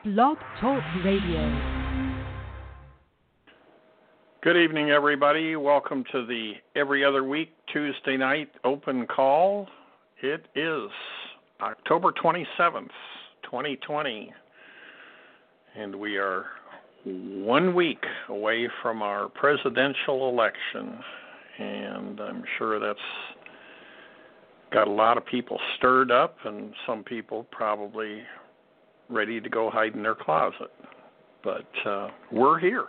Blog Talk Radio. Good evening, everybody. Welcome to the Every Other Week Tuesday night open call. It is October 27th, 2020, and we are 1 week away from our presidential election, and I'm sure that's got a lot of people stirred up and some people probably ready to go hide in their closet. But we're here.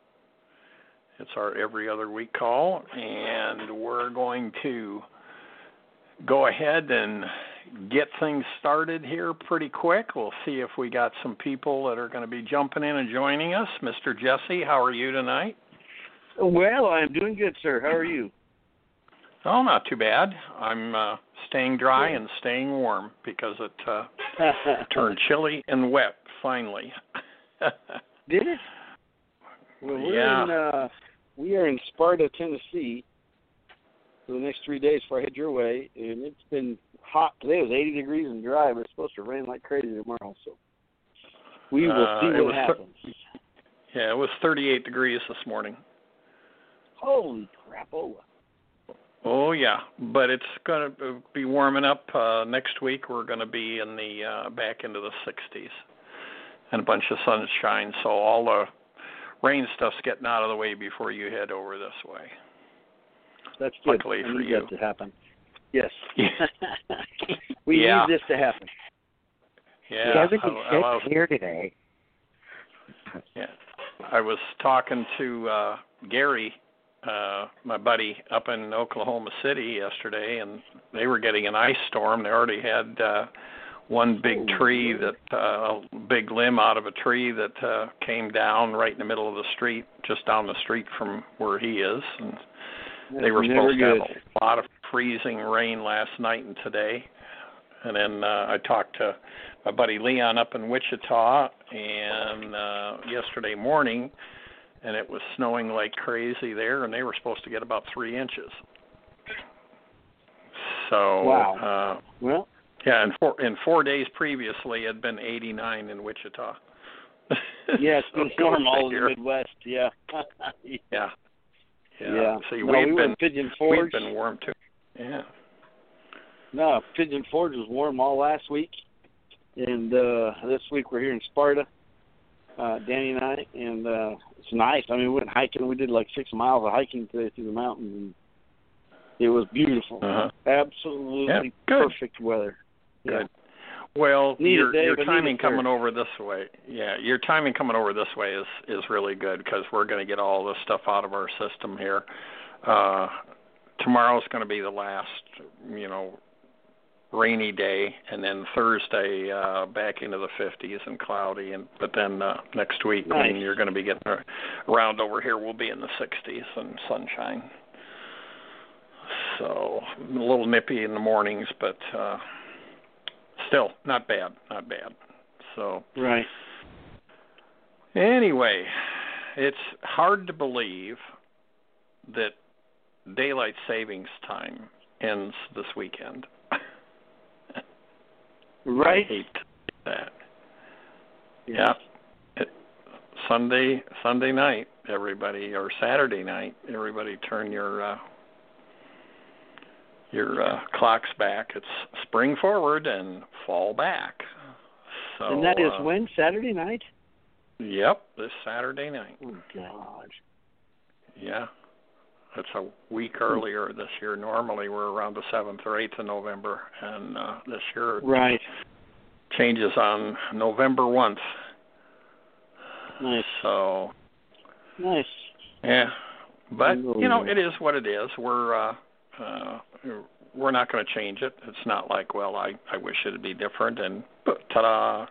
It's our every other week call, and we're going to go ahead and get things started here pretty quick. We'll see if we got some people that are going to be jumping in and joining us. Mr. Jesse, how are you tonight? Well, I'm doing good, sir. How are you? Oh, not too bad. I'm staying dry and staying warm because it turned chilly and wet finally. Did it? Well, we are in Sparta, Tennessee for the next 3 days before I head your way, and it's been hot. Today it was 80 degrees and dry, but it's supposed to rain like crazy tomorrow, so we will see what happens. It was 38 degrees this morning. Holy crapola. Oh, yeah, but it's going to be warming up. Next week we're going to be in the back into the 60s and a bunch of sunshine, so all the rain stuff's getting out of the way before you head over this way. That's good. Luckily for need you. That to happen. Yes. Yeah. We need this to happen. Yeah. Everything's here today. Yeah. I was talking to Gary, my buddy, up in Oklahoma City yesterday, and they were getting an ice storm. They already had one big tree a big limb out of a tree that came down right in the middle of the street, just down the street from where he is. And they were supposed to have a lot of freezing rain last night and today. And then I talked to my buddy Leon up in Wichita, and yesterday morning, and it was snowing like crazy there, and they were supposed to get about 3 inches. So, wow. Well. Yeah, in 4 days previously, it had been 89 in Wichita. Yeah, it's been warm all over the Midwest. Yeah. Yeah. See, we we've were in Pigeon Forge. We've been warm too. Yeah. No, Pigeon Forge was warm all last week, and this week we're here in Sparta, Danny and I, and it's nice. I mean, we went hiking. We did like 6 miles of hiking today through the mountains, and it was beautiful. Absolutely perfect weather. Good. Well, your timing coming over this way. Yeah, your timing coming over this way is really good because we're going to get all this stuff out of our system here. Tomorrow's going to be the last, rainy day, and then Thursday back into the 50s and cloudy, but then next week when you're going to be getting around over here, we'll be in the 60s and sunshine. So a little nippy in the mornings, but still not bad. So right. Anyway, it's hard to believe that daylight savings time ends this weekend. Right. I hate that. Yeah. Sunday night, everybody, or Saturday night, everybody turn your clocks back. It's spring forward and fall back. So, and that is when? Saturday night? Yep, this Saturday night. Oh, God. Yeah. It's a week earlier this year. Normally we're around the 7th or 8th of November, and this year it changes on November 1st. Nice. So. Nice. Yeah. But, it is what it is. We're not going to change it. It's not like, well, I wish it would be different, and ta-da,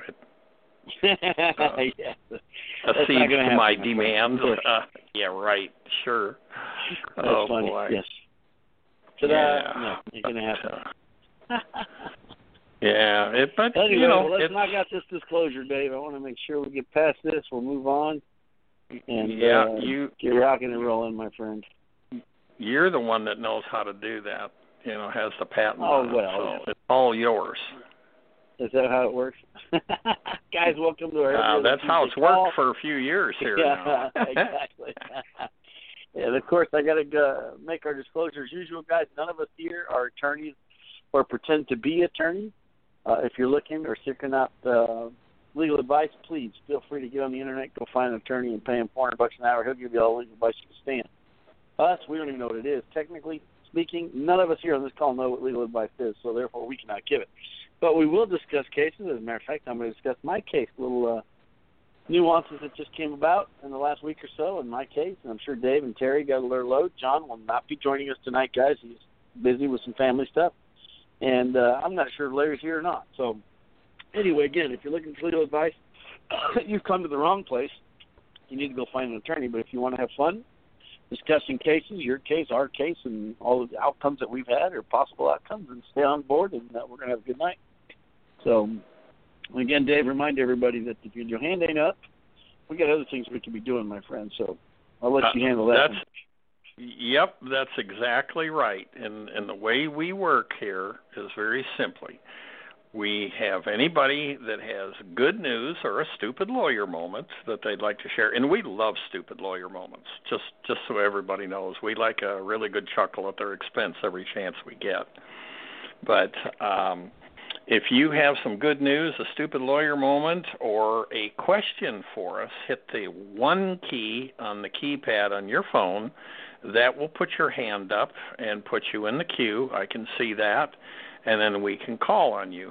accedes to my demands. Yeah, right, sure. That's funny. Boy. Yes. Ta-da. Yeah. No, it's going to happen. Yeah, but anyway, let's knock out this disclosure, Dave. I want to make sure we get past this. We'll move on. And you get rocking and rolling, my friend. You're the one that knows how to do that. Has the patent Oh, on it, well. so it's all yours. Is that how it works? God, guys. Welcome to our That's how it's worked for a few years here now. Exactly. And, of course, I got to make our disclosure as usual, guys. None of us here are attorneys or pretend to be attorneys. If you're looking or seeking out legal advice, please feel free to get on the Internet, go find an attorney and pay him $400 an hour. He'll give you all the legal advice you can stand. Us, we don't even know what it is. Technically speaking, none of us here on this call know what legal advice is, so therefore we cannot give it. But we will discuss cases. As a matter of fact, I'm going to discuss my case, little nuances that just came about in the last week or so in my case. And I'm sure Dave and Terry got their load. John will not be joining us tonight, guys. He's busy with some family stuff. And I'm not sure if Larry's here or not. So anyway, again, if you're looking for legal advice, you've come to the wrong place. You need to go find an attorney. But if you want to have fun discussing cases, your case, our case, and all of the outcomes that we've had or possible outcomes, and stay on board, and we're going to have a good night. So, again, Dave, remind everybody that if your hand ain't up, we got other things we could be doing, my friend. So I'll let you handle that. Yep, that's exactly right. And the way we work here is very simply, we have anybody that has good news or a stupid lawyer moment that they'd like to share. And we love stupid lawyer moments, just so everybody knows. We like a really good chuckle at their expense every chance we get. But if you have some good news, a stupid lawyer moment, or a question for us, hit the one key on the keypad on your phone. That will put your hand up and put you in the queue. I can see that. And then we can call on you.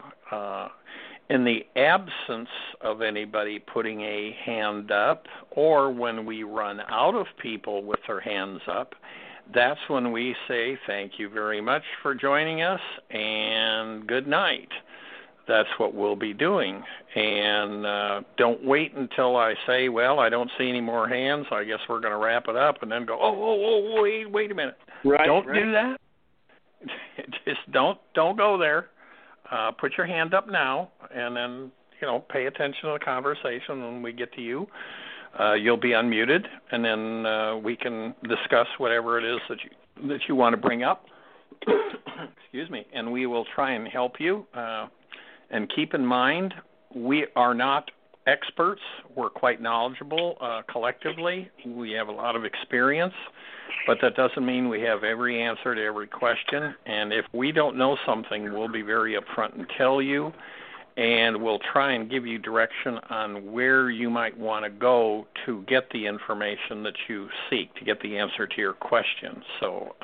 In the absence of anybody putting a hand up, or when we run out of people with their hands up, that's when we say thank you very much for joining us and good night. That's what we'll be doing. And don't wait until I say, well, I don't see any more hands, I guess we're going to wrap it up, and then go, wait a minute. Don't do that. Just don't go there. Put your hand up now, and then, pay attention to the conversation. When we get to you, you'll be unmuted, and then we can discuss whatever it is that you want to bring up. Excuse me. And we will try and help you. And keep in mind, we are not experts. We're quite knowledgeable collectively. We have a lot of experience, but that doesn't mean we have every answer to every question. And if we don't know something, we'll be very upfront and tell you, and we'll try and give you direction on where you might want to go to get the information that you seek, to get the answer to your question. So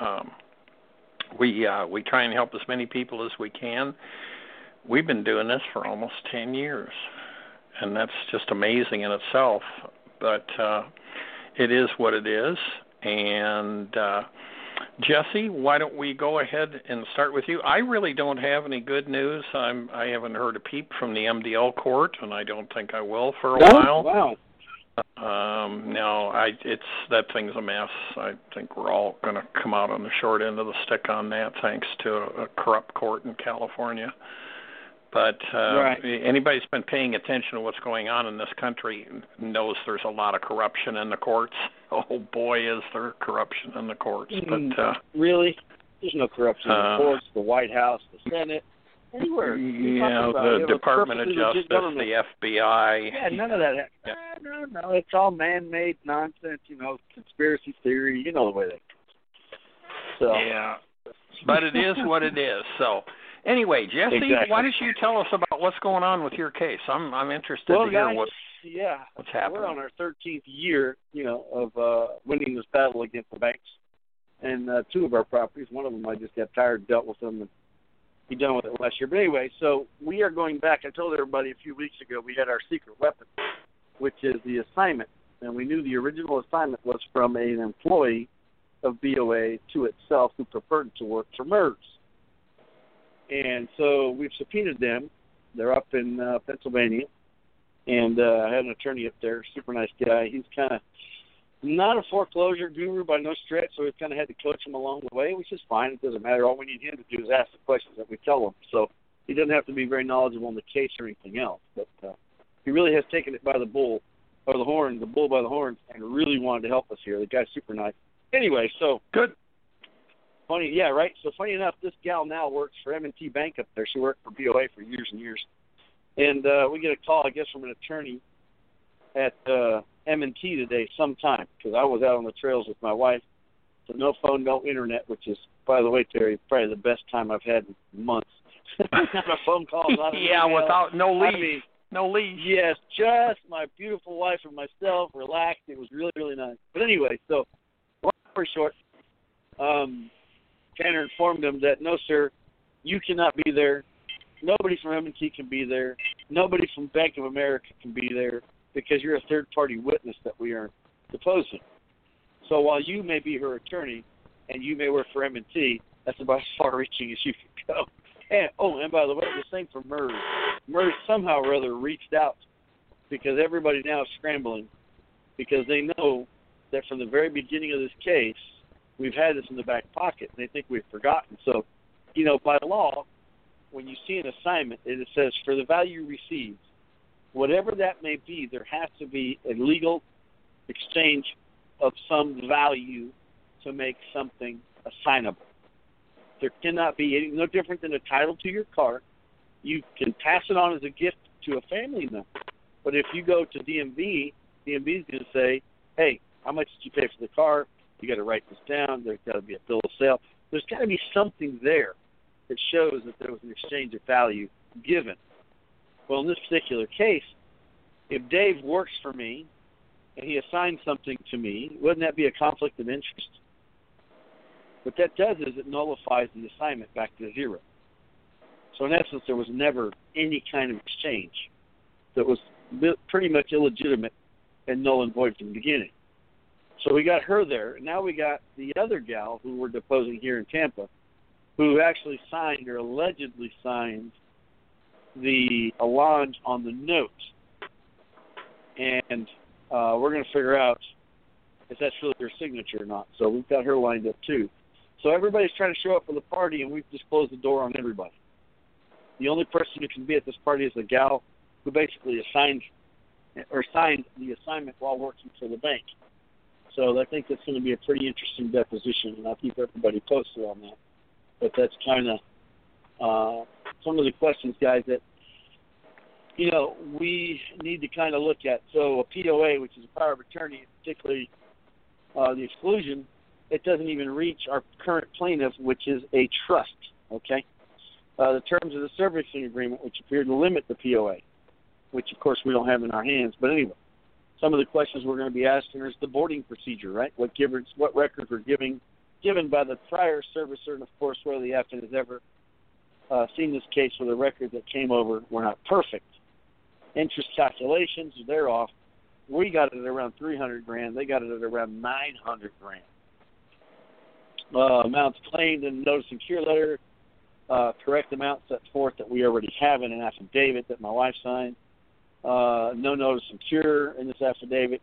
we try and help as many people as we can. We've been doing this for almost 10 years, and that's just amazing in itself. But it is what it is. And Jesse, why don't we go ahead and start with you? I really don't have any good news. I haven't heard a peep from the MDL court, and I don't think I will for a while. Wow. No, that thing's a mess. I think we're all going to come out on the short end of the stick on that, thanks to a corrupt court in California. But anybody who's been paying attention to what's going on in this country knows there's a lot of corruption in the courts. Oh, boy, is there corruption in the courts. But really? There's no corruption in the courts, the White House, the Senate, anywhere. Yeah, the Department of Justice, the FBI. Yeah, none of that. Yeah. No, it's all man-made nonsense, conspiracy theory, the way they so. Yeah, but it is what it is, so... Anyway, Jesse, exactly. Why don't you tell us about what's going on with your case? I'm interested to hear what's happening. We're on our 13th year, of winning this battle against the banks, and two of our properties. One of them I just got tired, dealt with them, and be done with it last year. But anyway, so we are going back. I told everybody a few weeks ago we had our secret weapon, which is the assignment, and we knew the original assignment was from an employee of BOA to itself who preferred to work for MERS. And so we've subpoenaed them. They're up in Pennsylvania. And I had an attorney up there, super nice guy. He's kind of not a foreclosure guru by no stretch, so we've kind of had to coach him along the way, which is fine. It doesn't matter. All we need him to do is ask the questions that we tell him. So he doesn't have to be very knowledgeable in the case or anything else. But he really has taken it by the bull by the horns, and really wanted to help us here. The guy's super nice. Anyway, so good. Funny, yeah, right. So funny enough, this gal now works for M&T Bank up there. She worked for BOA for years and years. And we get a call, I guess, from an attorney at M&T today sometime, because I was out on the trails with my wife. So no phone, no internet, which is, by the way, Terry, probably the best time I've had in months. Not a phone call, not an email. Without no leash. I mean, no leash. Yes, just my beautiful wife and myself, relaxed. It was really, really nice. But anyway, so long story short, Tanner informed them that, no, sir, you cannot be there. Nobody from M&T can be there. Nobody from Bank of America can be there because you're a third-party witness that we are deposing. So while you may be her attorney and you may work for M&T, that's about as far-reaching as you can go. And by the way, the same for MERS. MERS somehow or other reached out because everybody now is scrambling because they know that from the very beginning of this case, we've had this in the back pocket, and they think we've forgotten. So, by law, when you see an assignment, it says for the value received, whatever that may be, there has to be a legal exchange of some value to make something assignable. There cannot be any, no different than a title to your car. You can pass it on as a gift to a family member. But if you go to DMV, DMV is going to say, hey, how much did you pay for the car? You got to write this down. There's got to be a bill of sale. There's got to be something there that shows that there was an exchange of value given. Well, in this particular case, if Dave works for me and he assigns something to me, wouldn't that be a conflict of interest? What that does is it nullifies the assignment back to zero. So in essence, there was never any kind of exchange that was pretty much illegitimate and null and void from the beginning. So we got her there. Now we got the other gal who we're deposing here in Tampa, who actually signed or allegedly signed the allonge on the note. And we're going to figure out if that's really her signature or not. So we've got her lined up too. So everybody's trying to show up for the party, and we've just closed the door on everybody. The only person who can be at this party is the gal who basically signed the assignment while working for the bank. So I think that's going to be a pretty interesting deposition, and I'll keep everybody posted on that. But that's kind of some of the questions, guys, that, we need to kind of look at. So a POA, which is a power of attorney, particularly the exclusion, it doesn't even reach our current plaintiff, which is a trust, okay? The terms of the servicing agreement, which appear to limit the POA, which, of course, we don't have in our hands. But anyway, some of the questions we're going to be asking is the boarding procedure, right? What records were given by the prior servicer, and, of course, whether the applicant has ever seen this case where the records that came over were not perfect. Interest calculations, they're off. We got it at around $300,000. They got it at around $900,000. Amounts claimed in the notice and cure letter, correct amount set forth that we already have in an affidavit that my wife signed. No notice and cure in this affidavit.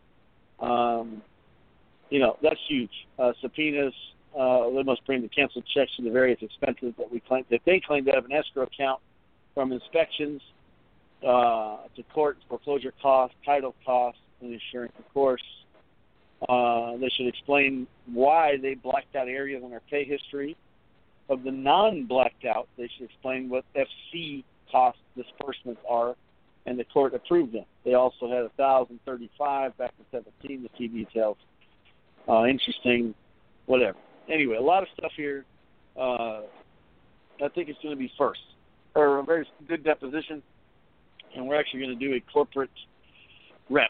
That's huge. Subpoenas, they must bring the canceled checks to the various expenses that they claim to have an escrow account, from inspections to court foreclosure costs, title costs, and insurance, of course. They should explain why they blacked out areas on our pay history. Of the non-blacked out, they should explain what FC cost disbursements are, and the court approved them. They also had $1,035 back in 2017, the key details. Interesting, whatever. Anyway, a lot of stuff here. I think it's going to be a very good deposition, and we're actually going to do a corporate rep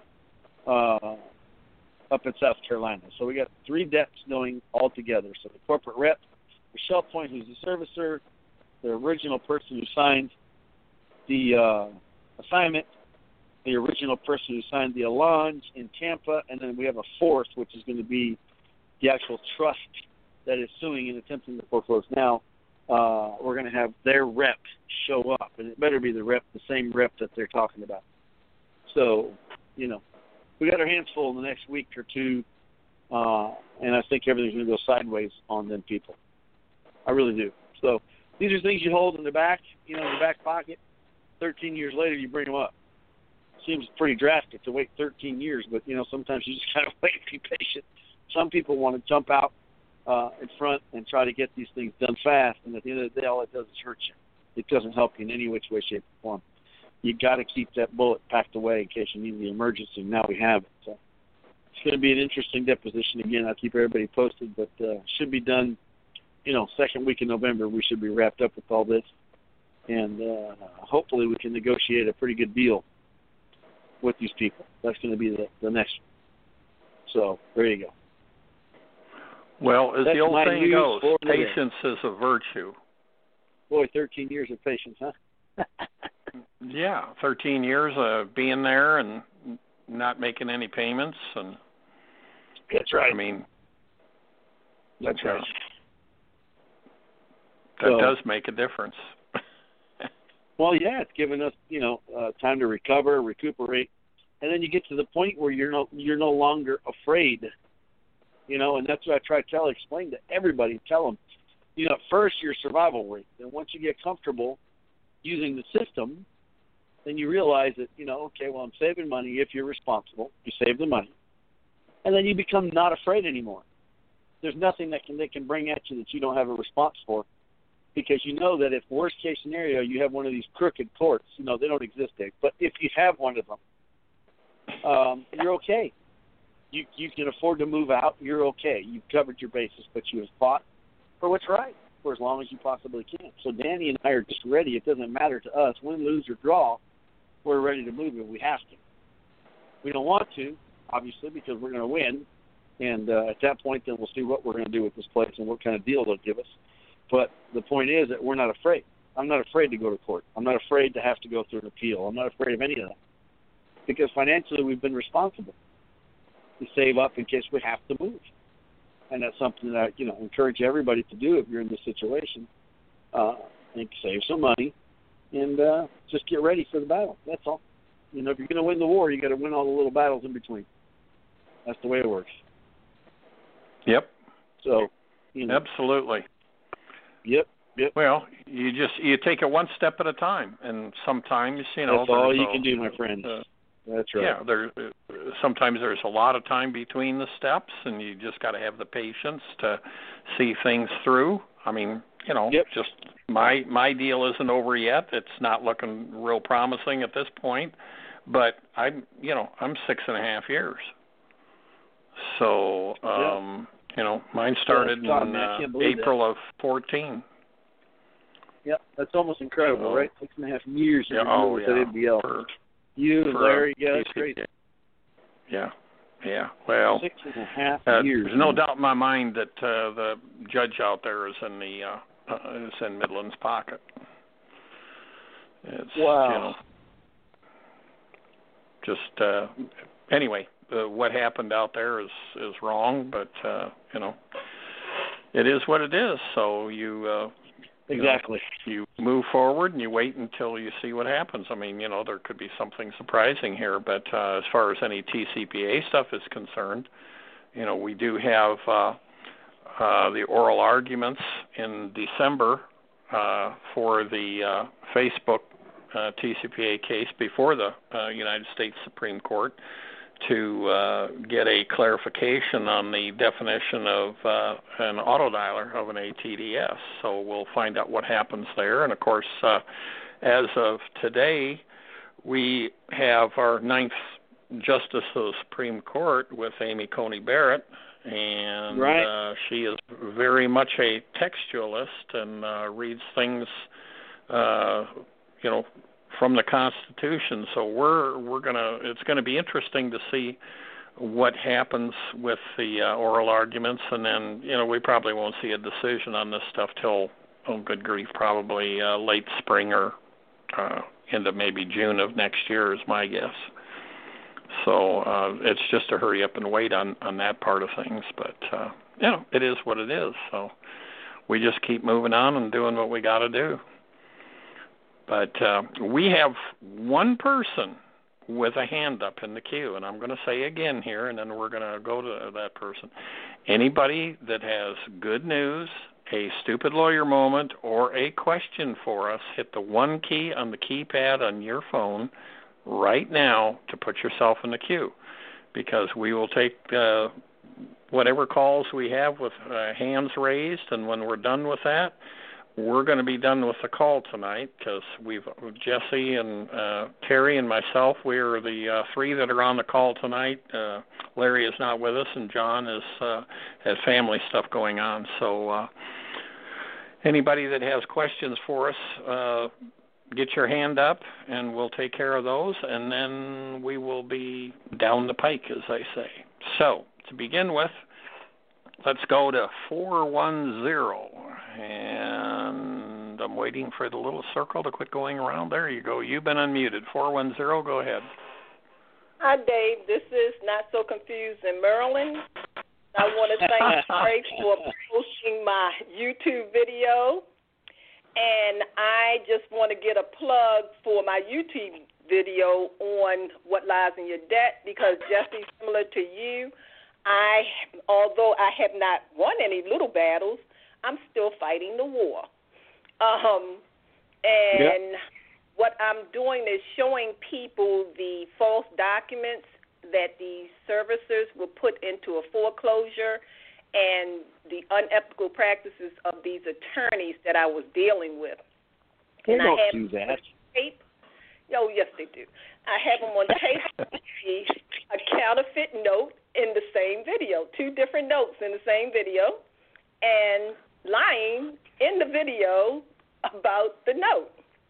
up in South Carolina. So we got 3 deps going all together. So the corporate rep, Michelle Point, who's the servicer, the original person who signed the assignment, the original person who signed the allonge in Tampa, and then we have a 4th, which is going to be the actual trust that is suing and attempting to foreclose now. We're going to have their rep show up, and it better be the same rep that they're talking about. So, we got our hands full in the next week or two, and I think everything's going to go sideways on them people. I really do. So these are things you hold in the back, in the back pocket. 13 years later, you bring them up. Seems pretty drastic to wait 13 years, but, sometimes you just kind of wait and be patient. Some people want to jump out in front and try to get these things done fast, and at the end of the day, all it does is hurt you. It doesn't help you in any which way, shape, or form. you got to keep that bullet packed away in case you need the emergency. Now we have it. So it's going to be an interesting deposition again. I'll keep everybody posted, but should be done, second week in November. We should be wrapped up with all this. And hopefully we can negotiate a pretty good deal with these people. That's going to be the next one. So there you go. Well, as That's the old saying goes, today. patience is a virtue. Boy, 13 years of patience, huh? Yeah, 13 years of being there and not making any payments. And That's right. I mean, That's right. That does make a difference. Well, yeah, it's given us, time to recover, recuperate, and then you get to the point where you're no longer afraid, and that's what I try to explain to everybody. Tell them, at first your survival rate, and once you get comfortable using the system, then you realize that, okay, well, I'm saving money if you're responsible. You save the money, and then you become not afraid anymore. There's nothing that they can bring at you that you don't have a response for. Because you know that if worst case scenario you have one of these crooked courts, they don't exist, Dave. But if you have one of them, you're okay. You can afford to move out. You're okay. You've covered your bases, but you have fought for what's right for as long as you possibly can. So Danny and I are just ready. It doesn't matter to us, win, lose, or draw. We're ready to move if we have to. We don't want to, obviously, because we're going to win. And at that point, then we'll see what we're going to do with this place and what kind of deal they'll give us. But the point is that we're not afraid. I'm not afraid to go to court. I'm not afraid to have to go through an appeal. I'm not afraid of any of that. Because financially we've been responsible to save up in case we have to move. And that's something that I, encourage everybody to do if you're in this situation. And save some money and just get ready for the battle. That's all. If you're going to win the war, you got to win all the little battles in between. That's the way it works. Yep. So, Absolutely. Yep. Well, you take it one step at a time, and sometimes that's all you can do, my friend. That's right. Yeah, sometimes there's a lot of time between the steps, and you just got to have the patience to see things through. I mean, just my deal isn't over yet. It's not looking real promising at this point, but I'm 6.5 years. So, mine started in April of 14. Yep, that's almost incredible, right? 6.5 years with ABL. You and Larry, that's great. Yeah. Well, 6.5 years. There's no doubt in my mind that the judge out there is in Midland's pocket. It's, wow. Anyway, what happened out there is wrong, but it is what it is. So you exactly. You move forward and you wait until you see what happens. I mean, there could be something surprising here, but as far as any TCPA stuff is concerned, we do have the oral arguments in December for the Facebook TCPA case before the United States Supreme Court to get a clarification on the definition of an autodialer of an ATDS. So we'll find out what happens there. And, of course, as of today, we have our 9th Justice of the Supreme Court with Amy Coney Barrett, and she is very much a textualist and reads things, from the Constitution. So it's gonna be interesting to see what happens with the oral arguments, and then we probably won't see a decision on this stuff till good grief, probably late spring or into maybe June of next year is my guess. So it's just a hurry up and wait on that part of things, but it is what it is. So we just keep moving on and doing what we got to do. But we have one person with a hand up in the queue, and I'm going to say again here, and then we're going to go to that person. Anybody that has good news, a stupid lawyer moment, or a question for us, hit the one key on the keypad on your phone right now to put yourself in the queue, because we will take whatever calls we have with hands raised, and when we're done with that, we're going to be done with the call tonight because Jesse and Terry and myself, we are the three that are on the call tonight. Larry is not with us, and John has family stuff going on. So anybody that has questions for us, get your hand up, and we'll take care of those, and then we will be down the pike, as they say. So to begin with, let's go to 410, and I'm waiting for the little circle to quit going around. There you go. You've been unmuted. 410, go ahead. Hi, Dave. This is Not So Confused in Maryland. I want to thank Trey for posting my YouTube video, and I just want to get a plug for my YouTube video on What Lies in Your Debt, because Jesse, similar to you, although I have not won any little battles, I'm still fighting the war. What I'm doing is showing people the false documents that the servicers will put into a foreclosure and the unethical practices of these attorneys that I was dealing with. They don't do that. Tape. Oh, yes, they do. I have them on tape, a counterfeit note in the same video, 2 different notes in the same video, and lying in the video about the note.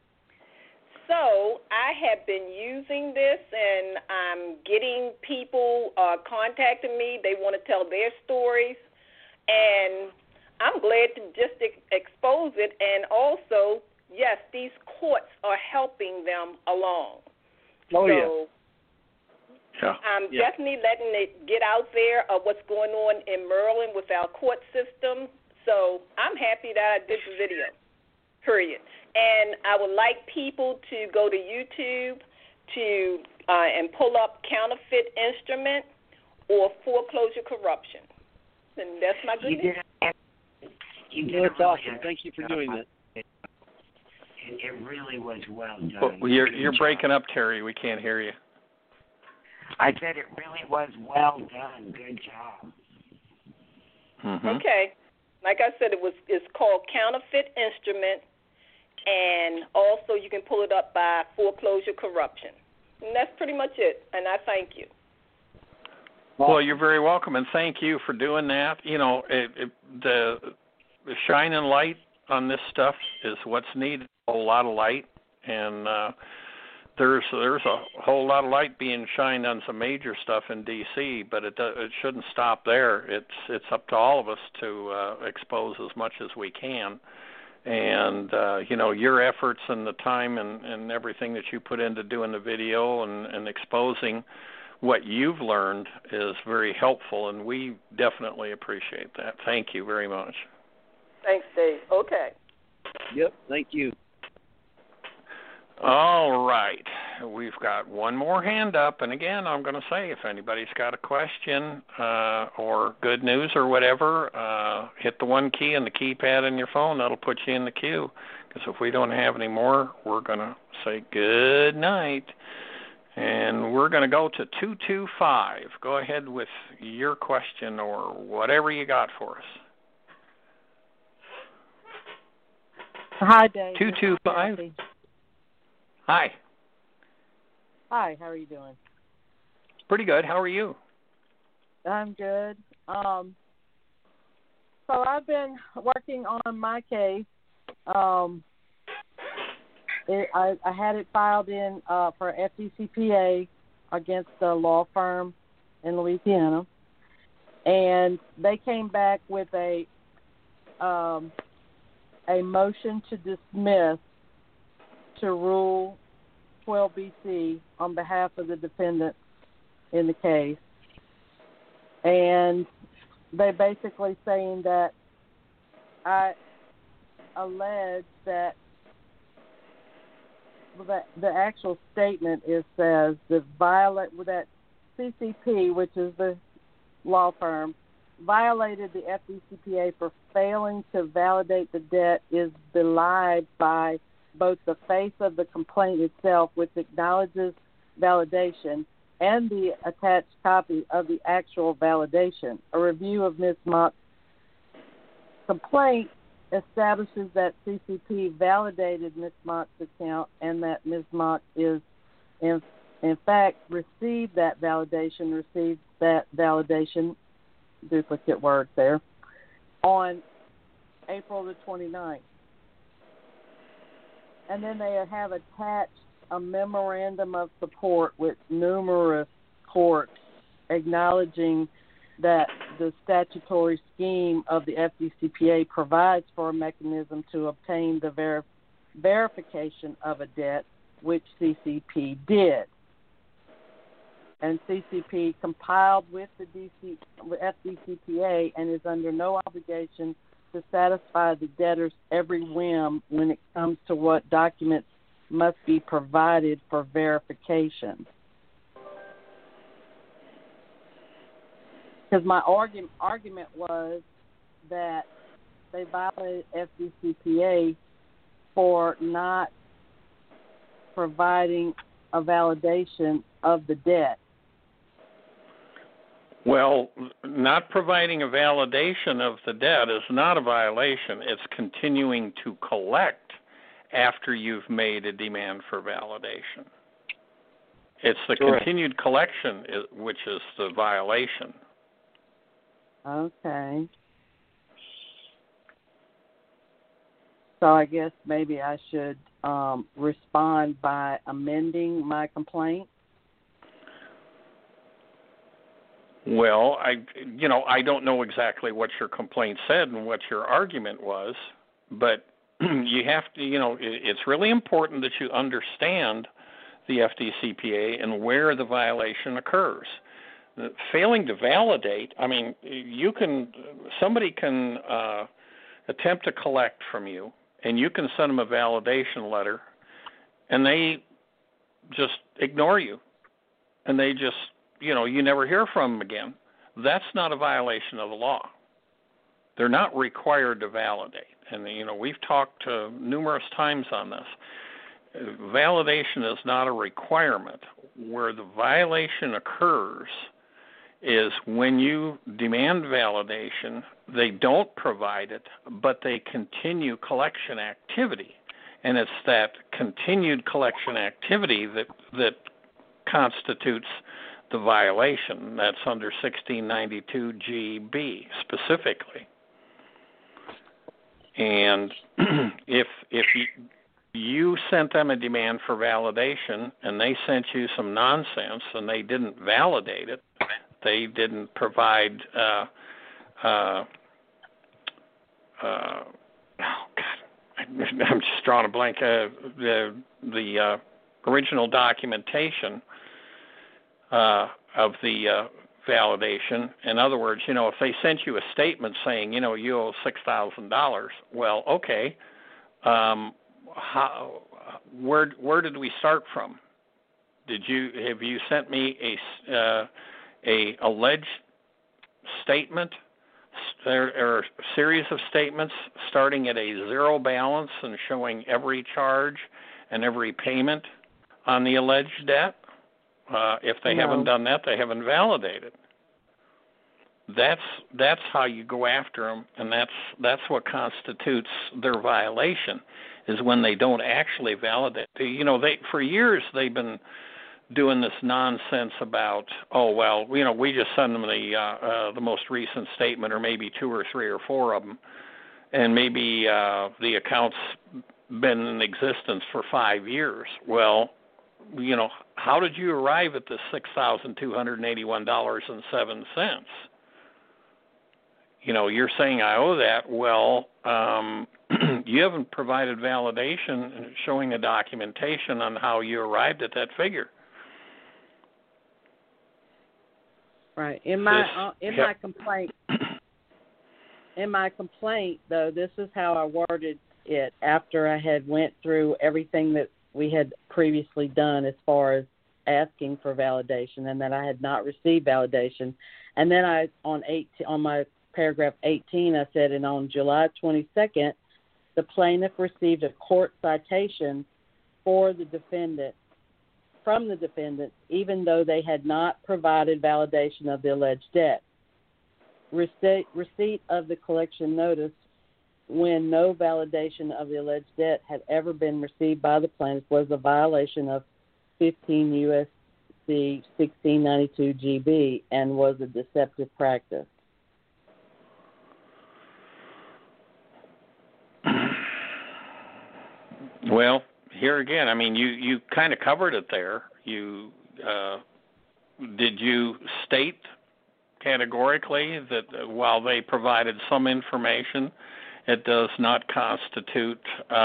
So I have been using this, and I'm getting people contacting me. They want to tell their stories, and I'm glad to just expose it. And also, yes, these courts are helping them along. Oh, so, yeah. I'm definitely letting it get out there of what's going on in Maryland with our court system. So I'm happy that I did the video, period. And I would like people to go to YouTube and pull up counterfeit instrument or foreclosure corruption. And that's my good news. That's awesome. Thank you for doing that. It really was well done. Well, you're breaking up, Terry. We can't hear you. I said it really was well done. Good job. Mm-hmm. Okay. Like I said, it's called Counterfeit Instrument, and also you can pull it up by Foreclosure Corruption. And that's pretty much it, and I thank you. Well, you're very welcome, and thank you for doing that. You know, the shining light on this stuff is what's needed, a whole lot of light, and there's a whole lot of light being shined on some major stuff in D.C., but it shouldn't stop there. It's up to all of us to expose as much as we can. And, you know, your efforts and the time and everything that you put into doing the video and exposing what you've learned is very helpful, and we definitely appreciate that. Thank you very much. Thanks, Dave. Okay. Yep, thank you. All right. We've got one more hand up, and again, I'm going to say if anybody's got a question or good news or whatever, hit the 1 key on the keypad on your phone. That'll put you in the queue, because if we don't have any more, we're going to say good night. And we're going to go to 225. Go ahead with your question or whatever you got for us. Hi, Dave. 225. Hi. Hi, how are you doing? Pretty good. How are you? I'm good. So I've been working on my case. I had it filed in for FDCPA against a law firm in Louisiana, and they came back with a motion to dismiss to Rule 12BC on behalf of the defendants in the case. And they're basically saying that I allege that the actual statement says that CCP, which is the law firm, violated the FDCPA for failing to validate the debt is belied by both the face of the complaint itself, which acknowledges validation, and the attached copy of the actual validation. A review of Ms. Mock's complaint establishes that CCP validated Ms. Mock's account and that Ms. Mock is, in fact, received that validation, duplicate words there, on April the 29th. And then they have attached a memorandum of support with numerous courts acknowledging that the statutory scheme of the FDCPA provides for a mechanism to obtain the verification of a debt, which CCP did. And CCP compiled with the FDCPA and is under no obligation to satisfy the debtor's every whim when it comes to what documents must be provided for verification. Because my argument was that they violated FDCPA for not providing a validation of the debt. Well, not providing a validation of the debt is not a violation. It's continuing to collect after you've made a demand for validation. It's the continued collection which is the violation. Okay. So I guess maybe I should respond by amending my complaint. Well, I don't know exactly what your complaint said and what your argument was, but you have to, it's really important that you understand the FDCPA and where the violation occurs. Failing to validate, somebody can attempt to collect from you, and you can send them a validation letter, and they just ignore you, and they just, you never hear from them again. That's not a violation of the law. They're not required to validate. And, we've talked numerous times on this. Validation is not a requirement. Where the violation occurs is when you demand validation, they don't provide it, but they continue collection activity. And it's that continued collection activity that constitutes the violation. That's under 1692 GB specifically. And if you sent them a demand for validation and they sent you some nonsense and they didn't validate it, they didn't provide I'm just drawing a blank, the original documentation of the validation. In other words, if they sent you a statement saying, you owe $6,000, well, okay, where did we start from? Have you sent me a alleged statement or a series of statements starting at a zero balance and showing every charge and every payment on the alleged debt? If they haven't done that, they haven't validated. That's how you go after them, and that's what constitutes their violation, is when they don't actually validate. For years they've been doing this nonsense about, we just send them the most recent statement, or maybe 2 or 3 or 4 of them, and maybe the account's been in existence for 5 years. Well, how did you arrive at the $6,281.07? You're saying I owe that. Well, you haven't provided validation showing the documentation on how you arrived at that figure. Right. In my complaint, though, this is how I worded it after I had went through everything that we had previously done as far as asking for validation, and that I had not received validation. And then on my paragraph 18, I said, and on July 22nd, the plaintiff received a court citation from the defendant, even though they had not provided validation of the alleged debt. Receipt of the collection notice when no validation of the alleged debt had ever been received by the plaintiff was a violation of 15 U.S.C. 1692 GB and was a deceptive practice. Well, here again, I mean, you kind of covered it there. Did you state categorically that while they provided some information, it does not constitute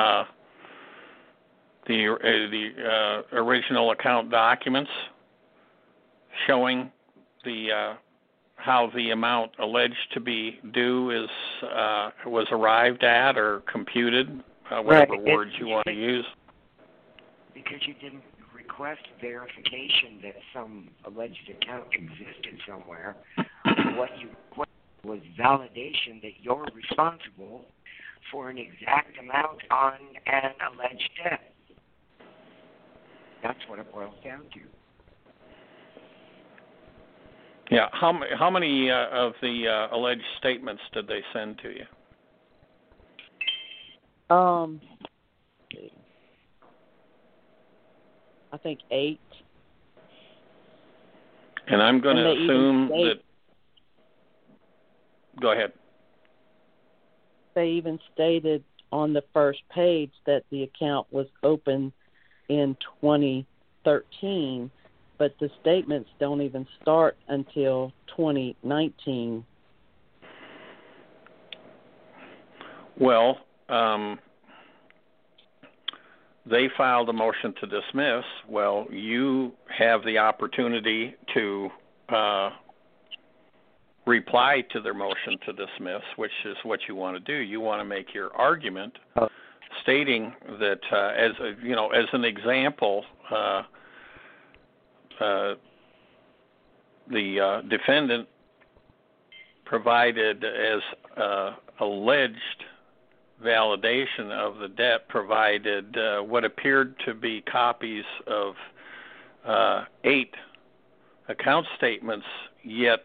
the original account documents showing the how the amount alleged to be due is was arrived at or computed, whatever words you want to use? Because you didn't request verification that some alleged account existed somewhere. What you was validation that you're responsible for an exact amount on an alleged debt. That's what it boils down to. Yeah. How many of the alleged statements did they send to you? I think 8. And I'm going to assume that. Go ahead. They even stated on the first page that the account was open in 2013, but the statements don't even start until 2019. Well, they filed a motion to dismiss. Well, you have the opportunity to reply to their motion to dismiss, which is what you want to do. You want to make your argument, stating that as an example, the defendant provided as alleged validation of the debt, provided what appeared to be copies of 8 account statements, yet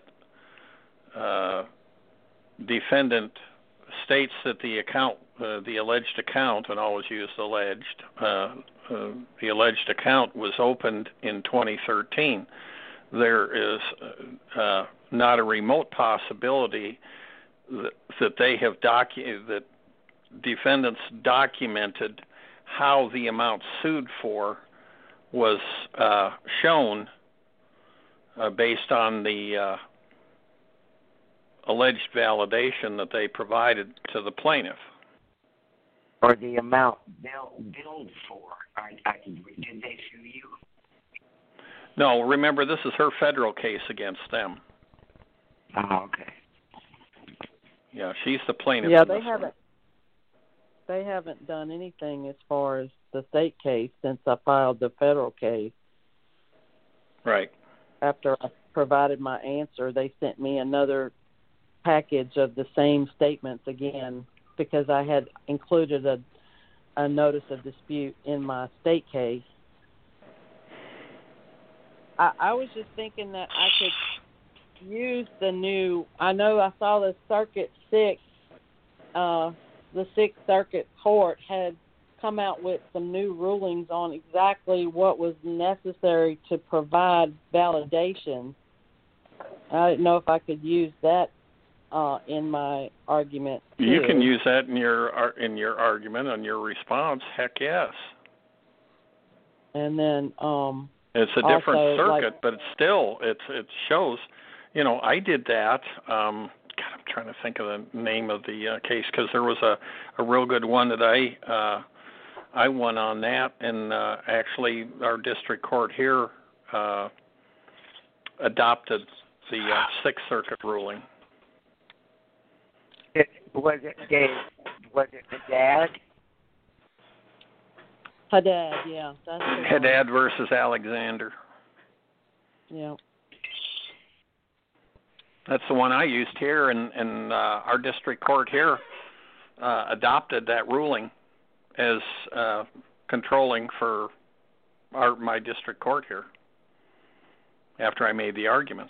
defendant states that the account, the alleged account, and always use alleged, the alleged account was opened in 2013. There is not a remote possibility that they have that defendants documented how the amount sued for was shown based on the alleged validation that they provided to the plaintiff. Or the amount billed for. Did they sue you? No, remember, this is her federal case against them. Oh, okay. Yeah, she's the plaintiff. Yeah, they haven't done anything as far as the state case since I filed the federal case. Right. After I provided my answer, they sent me another package of the same statements again because I had included a notice of dispute in my state case. I was just thinking that I could use the new, I know I saw the Circuit 6, the Sixth Circuit Court had come out with some new rulings on exactly what was necessary to provide validation. I didn't know if I could use that in my argument too. You can use that in your argument, on your response. Heck yes. And then it's a different also, circuit, but it's still it shows. You know, I did that. God, I'm trying to think of the name of the case because there was a real good one that I won on that, and actually our district court here adopted the Sixth Circuit ruling. Was it the dad? Haddad, yeah. That's Haddad versus Alexander. Yeah. That's the one I used here, and our district court here adopted that ruling as controlling for my district court here after I made the arguments.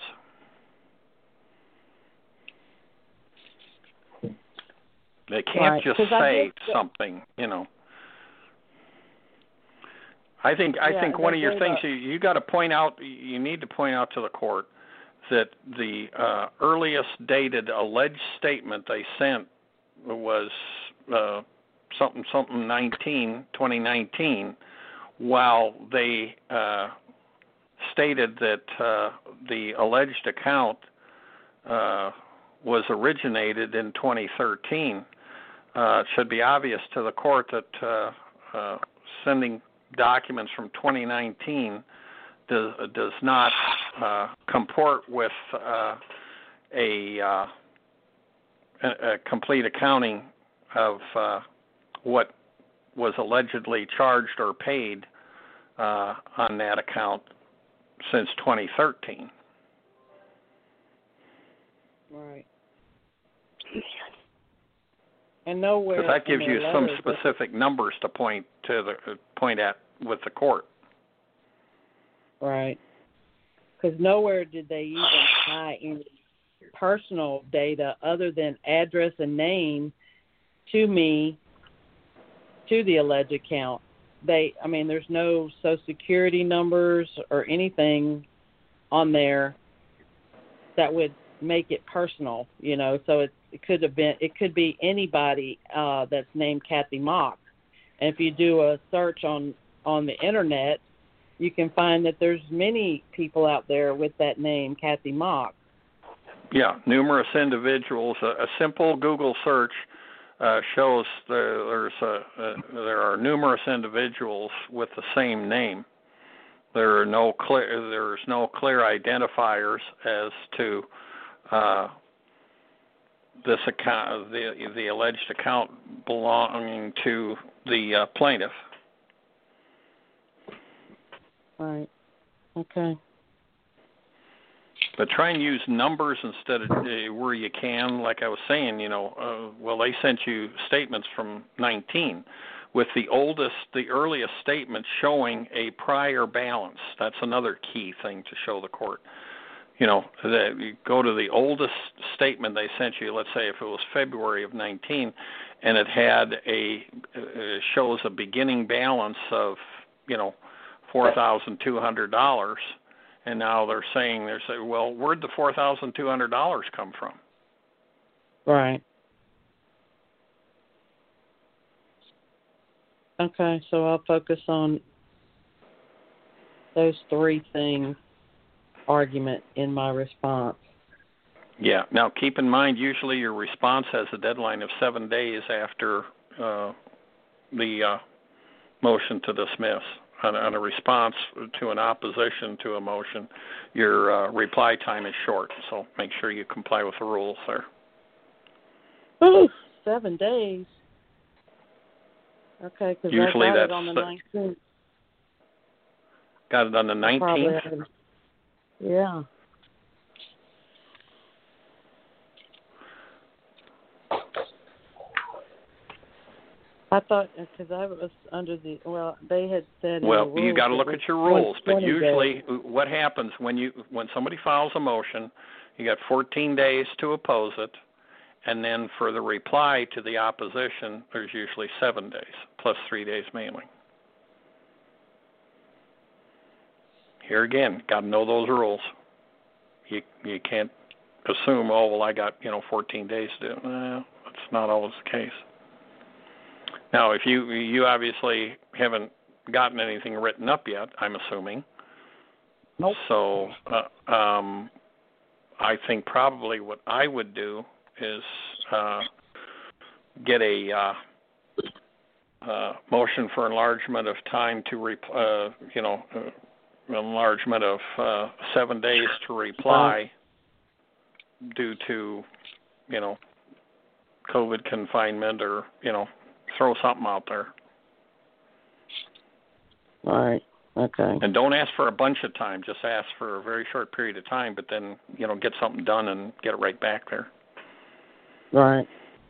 They can't just 'Cause say something, I think one of your things you got to point out, you need to point out to the court that the earliest dated alleged statement they sent was something 2019, while they stated that the alleged account was originated in 2013. It should be obvious to the court that sending documents from 2019 does not comport with a complete accounting of what was allegedly charged or paid on that account since 2013. Right. And nowhere. Because that gives you some specific numbers to point at with the court. Right. Because nowhere did they even tie any personal data other than address and name to me, to the alleged account. There's no Social Security numbers or anything on there that would make it personal, So it could be anybody that's named Kathy Mock. And if you do a search on the internet, you can find that there's many people out there with that name, Kathy Mock. Yeah, numerous individuals. A simple Google search shows there are numerous individuals with the same name. There's no clear identifiers as to this account, the alleged account belonging to the plaintiff. Right. Okay. But try and use numbers instead of where you can. Like I was saying, they sent you statements from 19 with the earliest statement showing a prior balance. That's another key thing to show the court. That you go to the oldest statement they sent you, let's say if it was February of 19, and it had shows a beginning balance of, $4,200. And now they're saying, well, where'd the $4,200 come from? Right. Okay, so I'll focus on those three things, argument in my response. Yeah. Now, keep in mind, usually your response has a deadline of 7 days after the motion to dismiss. On a response to an opposition to a motion, your reply time is short, so make sure you comply with the rules there. Ooh, 7 days. Okay, because I got it on the 19th. Got it on the 19th? Yeah. I thought, because I was under they had said. Well, you got to look at your rules, but usually what happens when somebody files a motion, you got 14 days to oppose it, and then for the reply to the opposition, there's usually 7 days, plus 3 days mailing. Here again, got to know those rules. You can't assume, I got 14 days to do it. That's not always the case. Now, if you obviously haven't gotten anything written up yet, I'm assuming. Nope. So I think probably what I would do is get a motion for enlargement of time to enlargement of 7 days to reply due to COVID confinement or throw something out there. All right. Okay. And don't ask for a bunch of time. Just ask for a very short period of time, but then, get something done and get it right back there. All right.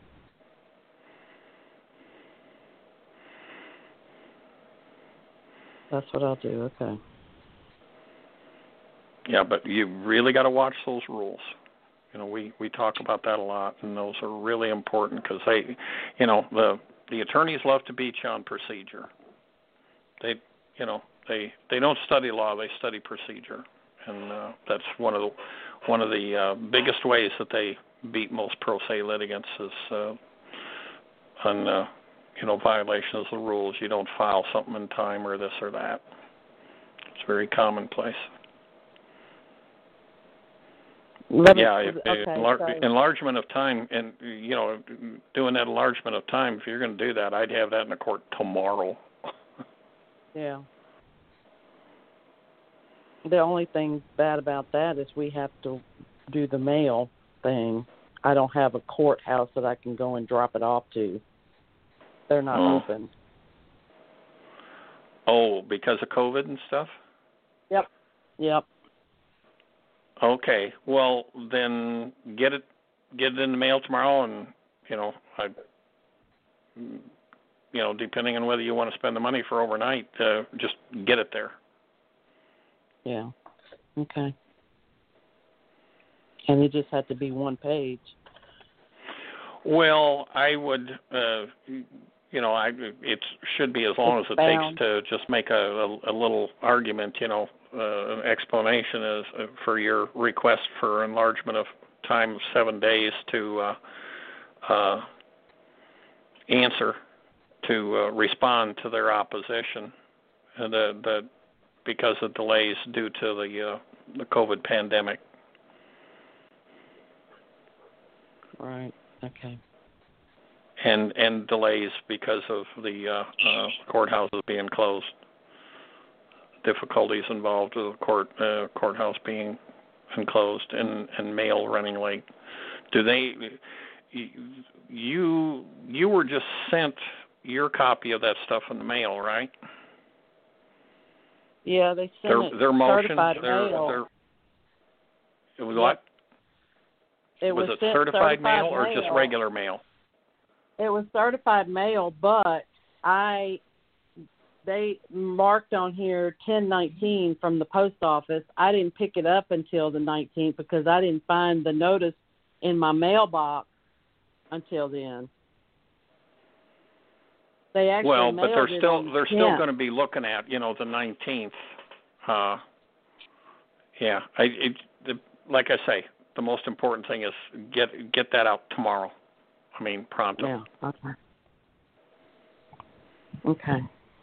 That's what I'll do. Okay. Yeah, but you really got to watch those rules. we talk about that a lot, and those are really important because they, the attorneys love to beat you on procedure. They don't study law; they study procedure, and that's one of the biggest ways that they beat most pro se litigants is on violations of the rules. You don't file something in time or this or that. It's very commonplace. Enlargement of time, and doing that enlargement of time. If you're going to do that, I'd have that in the court tomorrow. Yeah. The only thing bad about that is we have to do the mail thing. I don't have a courthouse that I can go and drop it off to. They're not open. Oh, because of COVID and stuff? Yep. Okay. Well, then get it in the mail tomorrow, and depending on whether you want to spend the money for overnight, just get it there. Yeah. Okay. And it just had to be one page. Well, I would, it should be as long as it takes to just make a little argument, an explanation is for your request for enlargement of time of 7 days to answer, to respond to their opposition, and because of delays due to the COVID pandemic. Right. Okay. And delays because of the courthouses being closed. Difficulties involved with the courthouse being enclosed and mail running late. You were just sent your copy of that stuff in the mail, right? Yeah, they sent their motion. Certified mail. It was what? Was it certified mail or just regular mail? It was certified mail, but they marked on here 10/19 from the post office. I didn't pick it up until the 19th because I didn't find the notice in my mailbox until then. They actually but they're still going to be looking at the 19th. Like I say, the most important thing is get that out tomorrow. I mean, pronto. Yeah. Okay.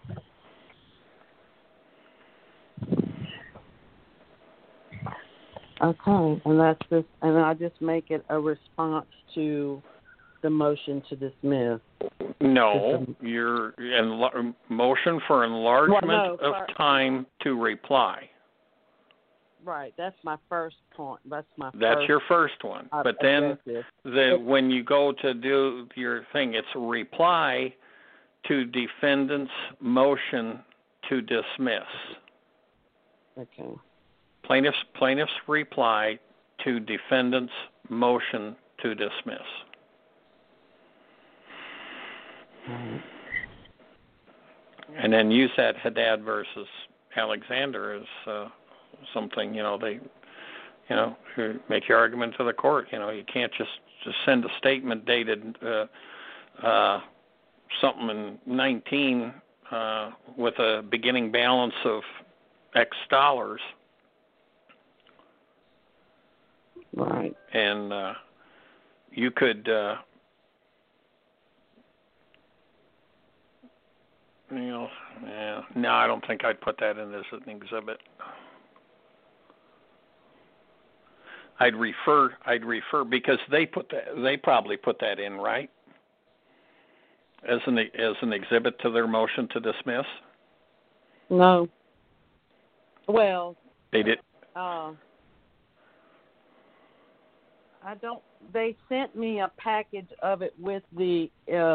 Okay, and that's just, and I just make it a response to the motion to dismiss. No, your motion for enlargement of time to reply. Right, that's my first point. That's your first one. But then when you go to do your thing, it's reply to defendant's motion to dismiss. Okay. Plaintiff's reply to defendant's motion to dismiss. Right. And then you said Haddad versus Alexander is something, they make your argument to the court. You can't just send a statement dated something in 19 with a beginning balance of X dollars. Right. And you could, no, I don't think I'd put that in as an exhibit. I'd refer because they probably put that in, right? As an exhibit to their motion to dismiss? No. Well, they did. I don't. They sent me a package of it with the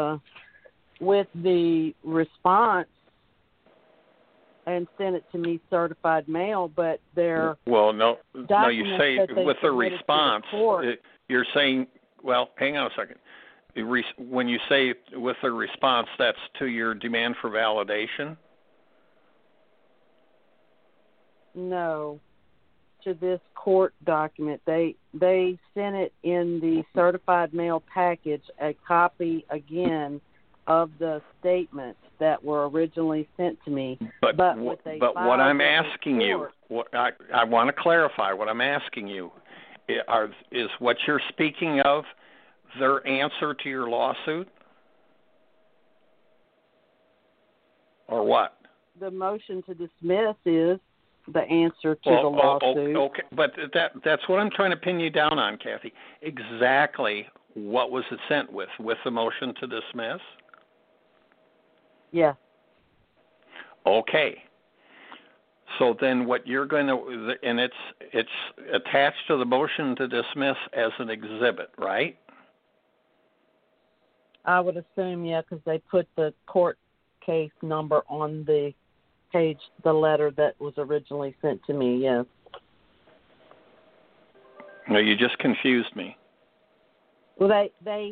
response and sent it to me certified mail, but their no. You say with the response. You're saying, well, hang on a second. When you say with the response, that's to your demand for validation? No. to this court document. They sent it in the certified mail package, a copy again of the statements that were originally sent to me. But what I'm asking you, I want to clarify what I'm asking you, is what you're speaking of their answer to your lawsuit? Or what? The motion to dismiss is the answer to the lawsuit. Okay, but that's what I'm trying to pin you down on, Kathy. Exactly what was it sent with the motion to dismiss? Yeah. Okay. So then what you're going to, and it's attached to the motion to dismiss as an exhibit, right? I would assume, yeah, because they put the court case number on the page, the letter that was originally sent to me, yes. No, you just confused me. Well, they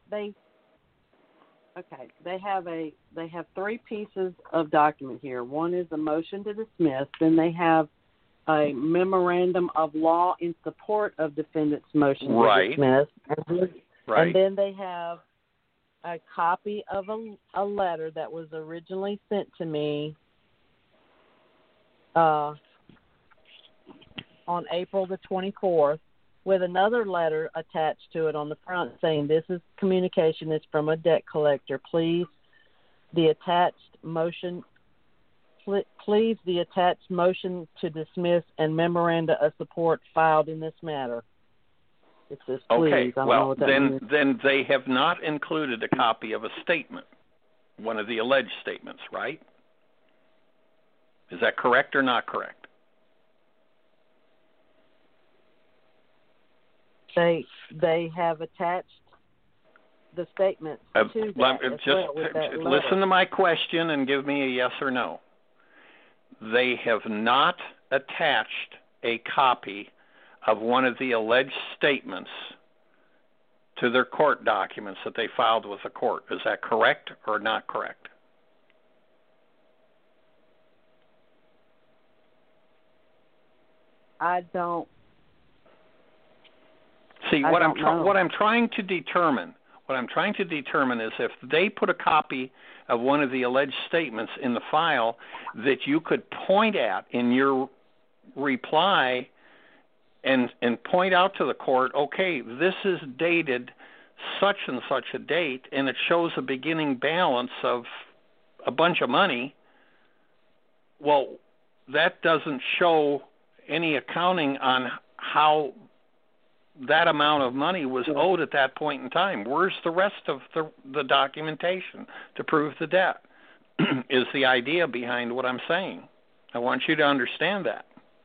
have three pieces of document here. One is a motion to dismiss. Then they have a memorandum of law in support of defendant's motion to dismiss. And then they have a copy of a letter that was originally sent to me on April the 24th, with another letter attached to it on the front saying, "This is communication. It's from a debt collector. Please, the attached motion to dismiss and memoranda of support filed in this matter." It says, please. Okay, I don't know well, what that means. then they have not included a copy of a statement, one of the alleged statements, right? Is that correct or not correct? They have attached the statements to that. Listen to my question and give me a yes or no. They have not attached a copy of one of the alleged statements to their court documents that they filed with the court. Is that correct or not correct? I don't. See, what I'm trying to determine is if they put a copy of one of the alleged statements in the file that you could point at in your reply and point out to the court, okay, this is dated such and such a date, and it shows a beginning balance of a bunch of money. Well, that doesn't show any accounting on how that amount of money was owed at that point in time. Where's the rest of the documentation to prove the debt? Is the idea behind what I'm saying. I want you to understand that.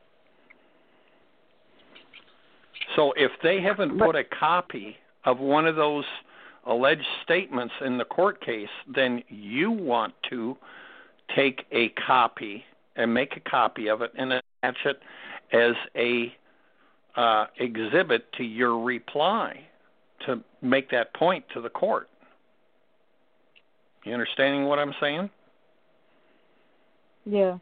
So if they haven't put a copy of one of those alleged statements in the court case, then you want to take a copy and make a copy of it and attach it as a exhibit to your reply to make that point to the court. You understanding what I'm saying? Yeah.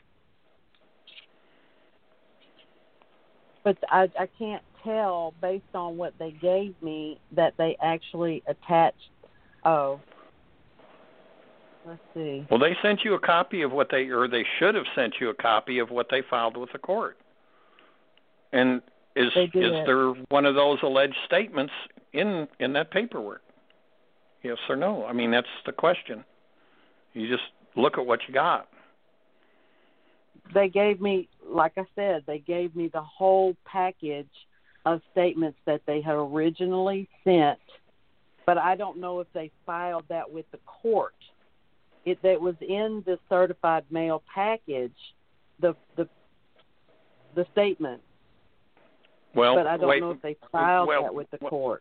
But I can't tell based on what they gave me that they actually attached. Oh. Let's see. Well, they sent you a copy of what they should have sent you a copy of what they filed with the court. And is there one of those alleged statements in that paperwork? Yes or no? I mean, that's the question. You just look at what you got. They gave me, like I said, they gave me the whole package of statements that they had originally sent, but I don't know if they filed that with the court. It was in the certified mail package, the statement. Well, but I don't know if they filed that with the court.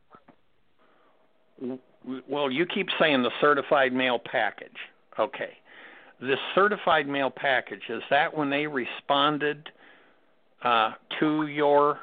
Well, you keep saying the certified mail package. Okay. This certified mail package, is that when they responded to your,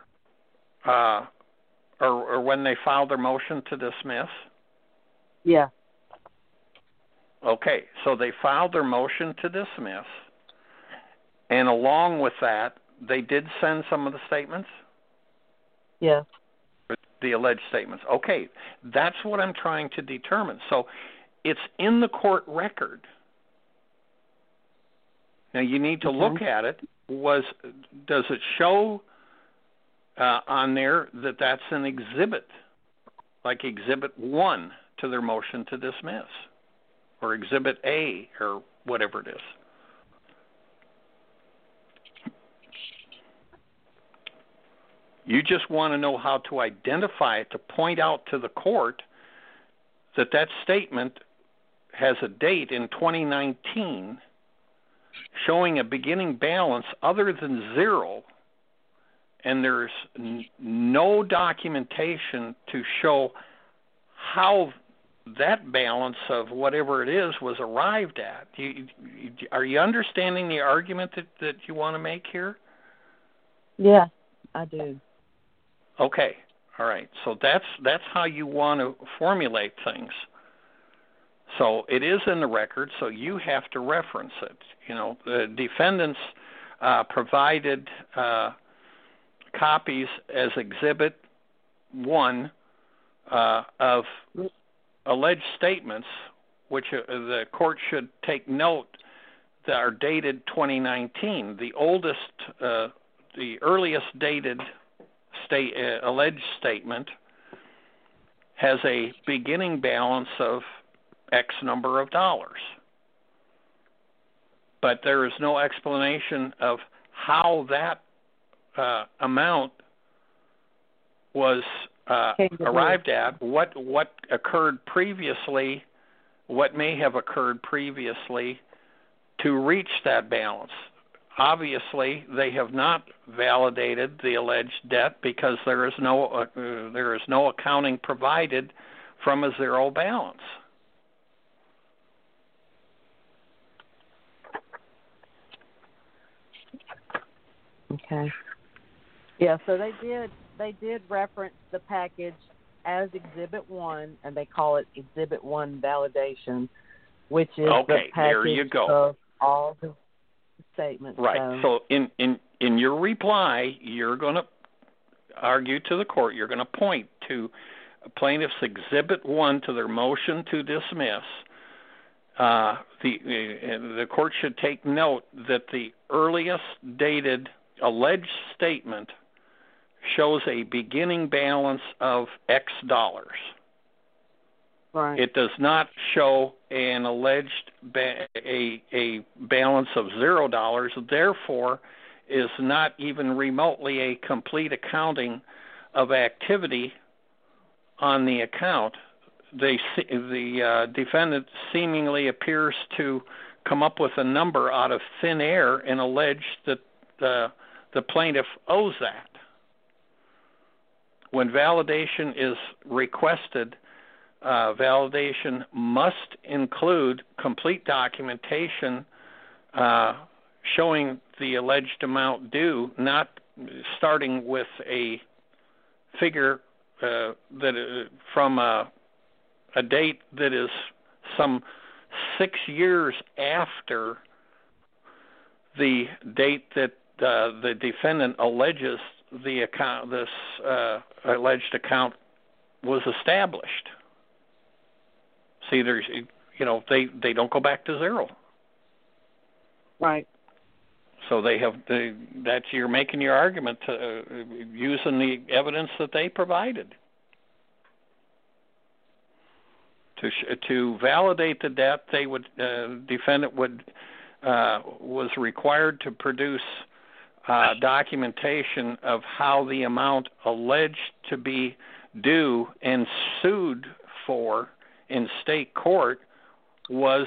or when they filed their motion to dismiss? Yeah. Okay, so they filed their motion to dismiss, and along with that, they did send some of the statements? Yes. The alleged statements. Okay, that's what I'm trying to determine. So it's in the court record. Now you need to look at it. Does it show on there that that's an exhibit, like Exhibit 1 to their motion to dismiss, or Exhibit A, or whatever it is? You just want to know how to identify it, to point out to the court that that statement has a date in 2019 showing a beginning balance other than zero, and there's no documentation to show how that balance of whatever it is was arrived at. Are you understanding the argument that you want to make here? Yeah, I do. Okay, all right. So that's how you want to formulate things. So it is in the record, so you have to reference it. You know, the defendants provided copies as Exhibit 1 of alleged statements, which the court should take note that are dated 2019. The earliest dated alleged statement has a beginning balance of X number of dollars. But there is no explanation of how that amount was arrived at, what occurred previously, what may have occurred previously to reach that balance. Obviously, they have not validated the alleged debt because there is no accounting provided from a zero balance. Okay. Yeah, so they did reference the package as Exhibit 1, and they call it Exhibit 1 validation, which is the package there you go. of all the statements. Right. So in your reply, you're going to argue to the court, you're going to point to plaintiff's Exhibit 1 to their motion to dismiss. The court should take note that the earliest dated alleged statement shows a beginning balance of X dollars. Right. It does not show an alleged a balance of $0. Therefore, is not even remotely a complete accounting of activity on the account. The defendant seemingly appears to come up with a number out of thin air and allege that the plaintiff owes that. When validation is requested, validation must include complete documentation showing the alleged amount due, not starting with a figure that from a date that is some 6 years after the date that the defendant alleges the account, this alleged account was established. See, there's, they don't go back to zero. Right. So you're making your argument using the evidence that they provided. To validate the debt, defendant was required to produce documentation of how the amount alleged to be due and sued for in state court was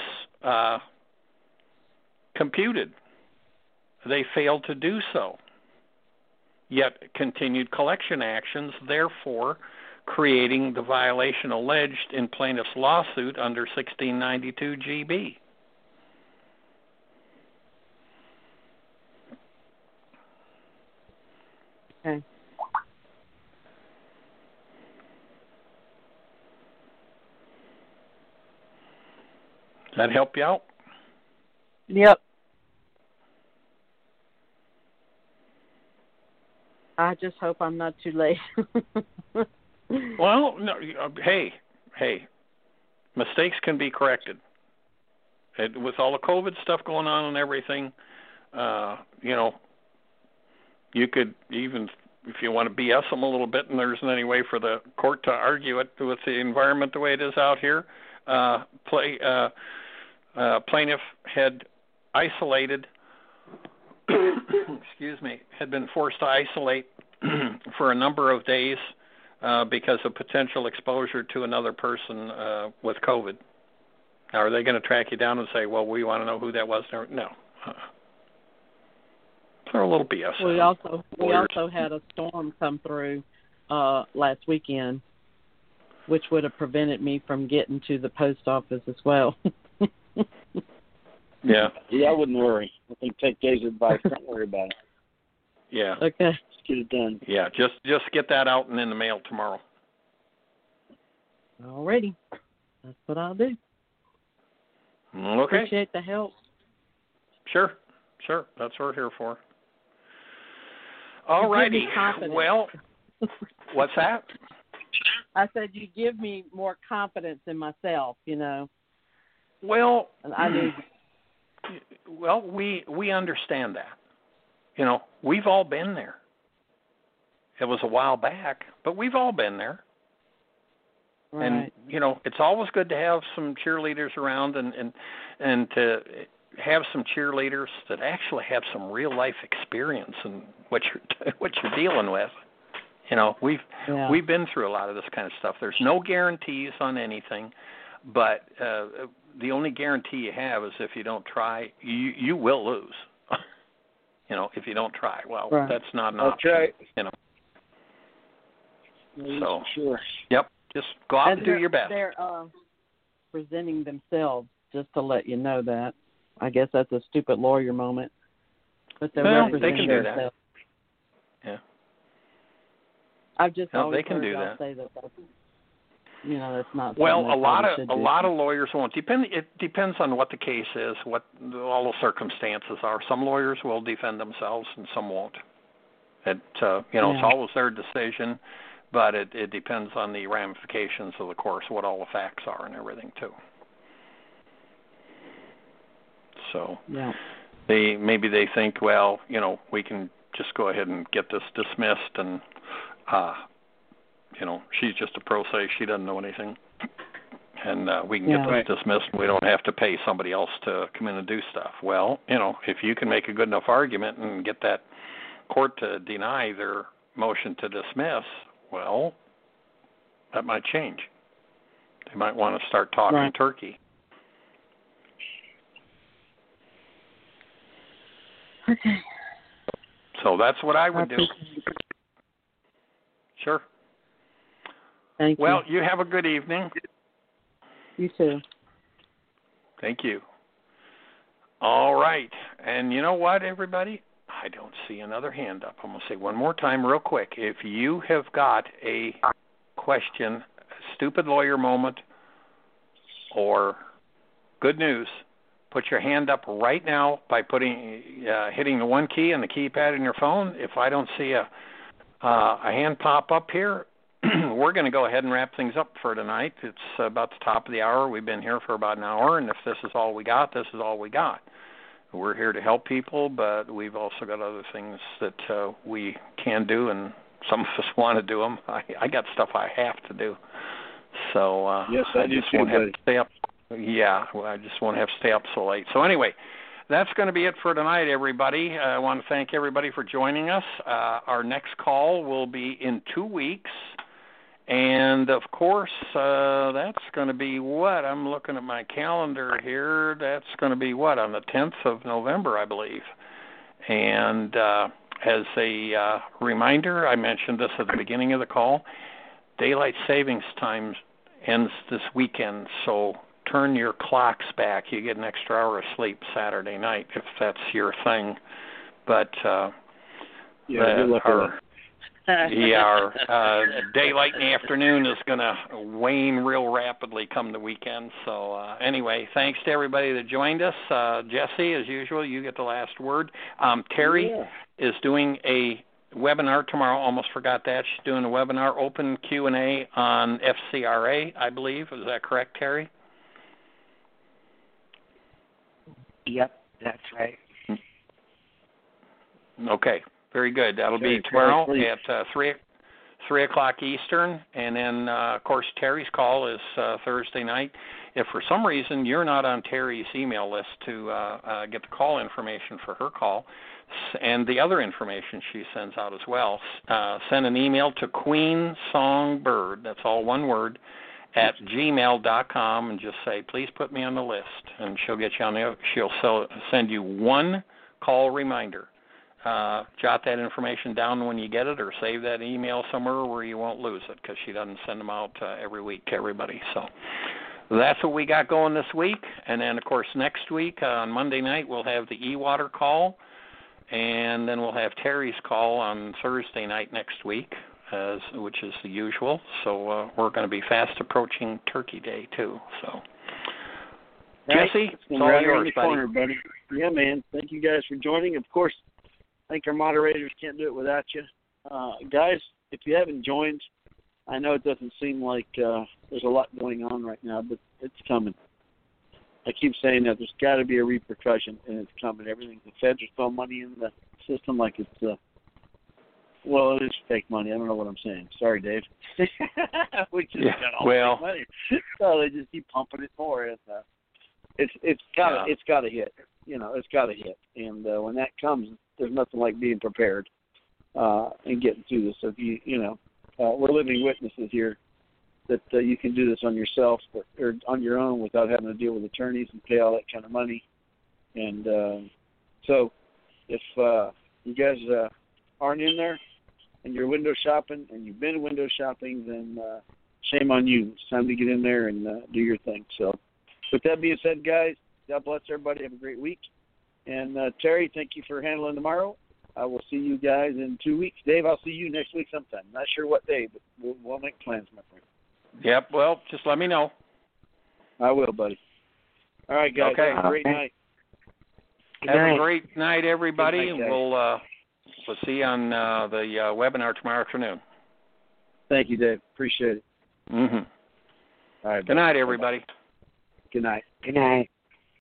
computed. They failed to do so, yet continued collection actions, therefore creating the violation alleged in plaintiff's lawsuit under 1692 GB. Okay. Does that help you out? Yep. I just hope I'm not too late. Well, no, hey, mistakes can be corrected. With all the COVID stuff going on and everything, you could even, if you want to BS them a little bit, and there isn't any way for the court to argue it with the environment the way it is out here, plaintiff had isolated, had been forced to isolate for a number of days because of potential exposure to another person with COVID. Now, are they going to track you down and say, well, we want to know who that was? No. They're a little BS. We also had a storm come through last weekend, which would have prevented me from getting to the post office as well. Yeah. Yeah, I wouldn't worry. I think take Dave's advice. Don't worry about it. Yeah. Okay. Just get it done. Yeah, just get that out and in the mail tomorrow. Alrighty. That's what I'll do. Okay. Appreciate the help. Sure. That's what we're here for. All righty. Well, what's that? I said you give me more confidence in myself, Well, and I do. Well, we understand that. We've all been there. It was a while back, but we've all been there. Right. And it's always good to have some cheerleaders around and to have some cheerleaders that actually have some real life experience in what you're dealing with. We've been through a lot of this kind of stuff. There's no guarantees on anything, but the only guarantee you have is if you don't try, you will lose. If you don't try. Well, right. That's not an option. Okay. So, sure. Yep. Just go out and do your best. They're presenting themselves, just to let you know that. I guess that's a stupid lawyer moment. But they're representing they can do themselves. that. Yeah. I've just always they can heard do y'all that. say that. That's not. Well, a lot of of lawyers won't. It depends on what the case is, what all the circumstances are. Some lawyers will defend themselves, and some won't. It's always their decision, but it depends on the ramifications of the course, what all the facts are, and everything too. So maybe they think, well, we can just go ahead and get this dismissed, and she's just a pro se, she doesn't know anything, and we can get this dismissed, and we don't have to pay somebody else to come in and do stuff. Well, if you can make a good enough argument and get that court to deny their motion to dismiss, well, that might change. They might want to start talking turkey. Okay. So that's what I would do. Sure. Thank you. Well, you have a good evening. You too. Thank you. All right. And you know what, everybody? I don't see another hand up. I'm going to say one more time real quick. If you have got a question, a stupid lawyer moment, or good news, put your hand up right now by hitting the one key on the keypad on your phone. If I don't see a hand pop up here, we're going to go ahead and wrap things up for tonight. It's about the top of the hour. We've been here for about an hour, and if this is all we got, this is all we got. We're here to help people, but we've also got other things that we can do, and some of us want to do them. I got stuff I have to do. So yes, I just won't have to stay up. Yeah, I just won't have to stay up so late. So anyway, that's going to be it for tonight, everybody. I want to thank everybody for joining us. Our next call will be in 2 weeks. And, of course, that's going to be what? I'm looking at my calendar here. That's going to be what? On the 10th of November, I believe. And as a reminder, I mentioned this at the beginning of the call, daylight savings time ends this weekend, so turn your clocks back. You get an extra hour of sleep Saturday night if that's your thing. But good luck. Our daylight in the afternoon is going to wane real rapidly come the weekend. So anyway, thanks to everybody that joined us. Jesse, as usual, you get the last word. Terry is doing a webinar tomorrow. Almost forgot that. She's doing a webinar, open Q&A on FCRA, I believe. Is that correct, Terry? Yep, that's right. Okay, very good. That'll be tomorrow at 3 o'clock Eastern. And then, of course, Terry's call is Thursday night. If for some reason you're not on Terry's email list to get the call information for her call and the other information she sends out as well, send an email to queensongbird, that's all one word, at gmail.com, and just say, please put me on the list, and she'll get you on there. She'll send you one call reminder. Jot that information down when you get it, or save that email somewhere where you won't lose it, because she doesn't send them out every week to everybody. So that's what we got going this week. And then, of course, next week on Monday night we'll have the E-Water call, and then we'll have Terry's call on Thursday night next week, which is the usual. So we're going to be fast approaching Turkey Day too. So Jesse, it's all yours, buddy. Yeah, man. Thank you guys for joining. Of course, I think our moderators can't do it without you. Guys, if you haven't joined, I know it doesn't seem like there's a lot going on right now, but it's coming. I keep saying that there's got to be a repercussion, and it's coming. Everything, the feds are throwing money in the system like it's, well, it is fake money. I don't know what I'm saying. Sorry, Dave. We just got all fake money. So they just keep pumping it more, and it's got to hit. You know, it's got to hit. And when that comes, there's nothing like being prepared and getting through this. So if we're living witnesses here that you can do this on yourself or on your own without having to deal with attorneys and pay all that kind of money. And so if you guys aren't in there and you're window shopping and you've been window shopping, then shame on you. It's time to get in there and do your thing. So with that being said, guys, God bless everybody. Have a great week. And Terry, thank you for handling tomorrow. I will see you guys in 2 weeks. Dave, I'll see you next week sometime. Not sure what day, but we'll make plans, my friend. Yep, well, just let me know. I will, buddy. All right, guys. Okay. Have a great night. Have a great night, everybody, Good night, and we'll see you on the webinar tomorrow afternoon. Thank you, Dave. Appreciate it. Mm-hmm. All right. Good night, everybody. Good night. Good night.